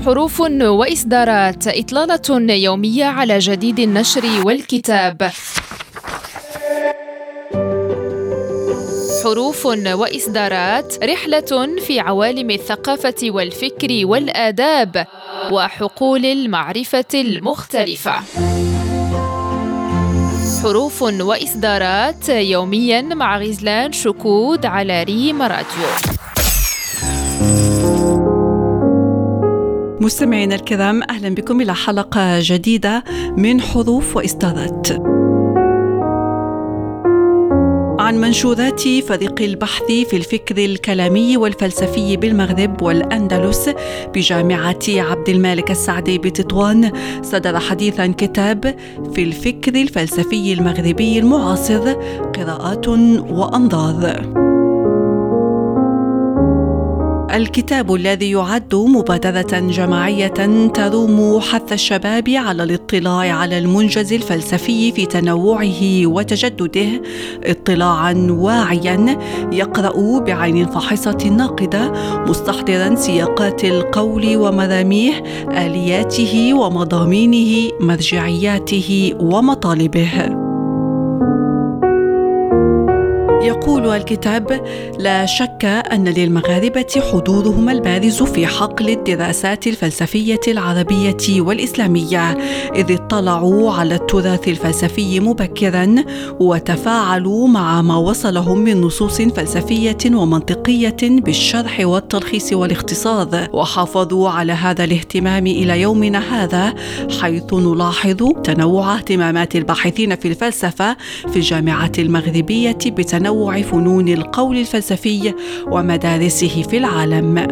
حروف وإصدارات، إطلالة يومية على جديد النشر والكتاب. حروف وإصدارات، رحلة في عوالم الثقافة والفكر والآداب وحقول المعرفة المختلفة. حروف وإصدارات يومياً مع غزلان شكود على ريم راديو. مستمعينا الكرام، أهلا بكم إلى حلقة جديدة من حروف وإصدارات عن منشورات فريق البحث في الفكر الكلامي والفلسفي بالمغرب والأندلس بجامعة عبد المالك السعدي بتطوان. صدر حديثا كتاب في الفكر الفلسفي المغربي المعاصر، قراءات وأنظار. الكتاب الذي يعد مبادرة جماعية تروم حث الشباب على الاطلاع على المنجز الفلسفي في تنوعه وتجدده اطلاعا واعيا، يقرأ بعين فاحصة ناقدة مستحضرا سياقات القول ومراميه، آلياته ومضامينه، مرجعياته ومطالبه. يقول الكتاب: لا شك أن للمغاربة حضورهم البارز في حقل الدراسات الفلسفية العربية والإسلامية، إذ اطلعوا على التراث الفلسفي مبكرا وتفاعلوا مع ما وصلهم من نصوص فلسفية ومنطقية بالشرح والتلخيص والاختصار، وحافظوا على هذا الاهتمام إلى يومنا هذا، حيث نلاحظ تنوع اهتمامات الباحثين في الفلسفة في الجامعة المغربية بتنوع فنون القول الفلسفي ومدارسه في العالم.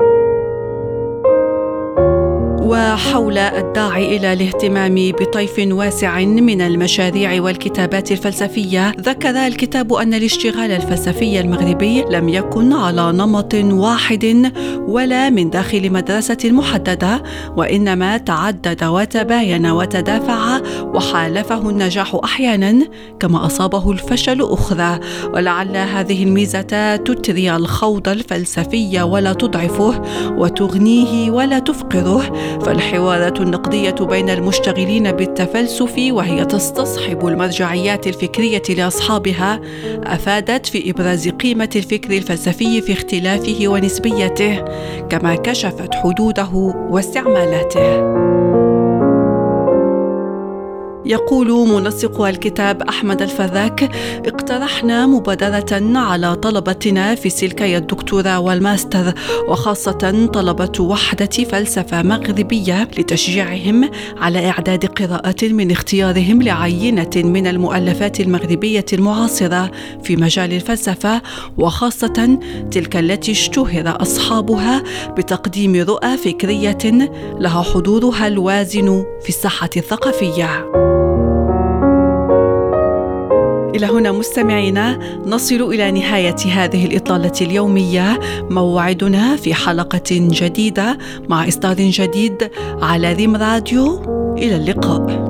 وحول الداعي إلى الاهتمام بطيف واسع من المشاريع والكتابات الفلسفية، ذكر الكتاب أن الاشتغال الفلسفي المغربي لم يكن على نمط واحد ولا من داخل مدرسة محددة، وإنما تعدد وتباين وتدافع، وحالفه النجاح أحيانا كما أصابه الفشل أخرى، ولعل هذه الميزة تتري الخوض الفلسفي ولا تضعفه، وتغنيه ولا تفقره. فالحوارات النقدية بين المشتغلين بالتفلسف وهي تستصحب المرجعيات الفكرية لأصحابها أفادت في إبراز قيمة الفكر الفلسفي في اختلافه ونسبيته، كما كشفت حدوده واستعمالاته. يقول منسق الكتاب أحمد الفراك: اقترحنا مبادرة على طلبتنا في سلكي الدكتوراه والماستر، وخاصة طلبة وحدة فلسفة مغربية، لتشجيعهم على إعداد قراءة من اختيارهم لعينة من المؤلفات المغربية المعاصرة في مجال الفلسفة، وخاصة تلك التي اشتهر أصحابها بتقديم رؤى فكرية لها حضورها الوازن في الساحة الثقافية. إلى هنا مستمعينا نصل إلى نهاية هذه الإطلالة اليومية. موعدنا في حلقة جديدة مع إصدار جديد على ريم راديو. إلى اللقاء.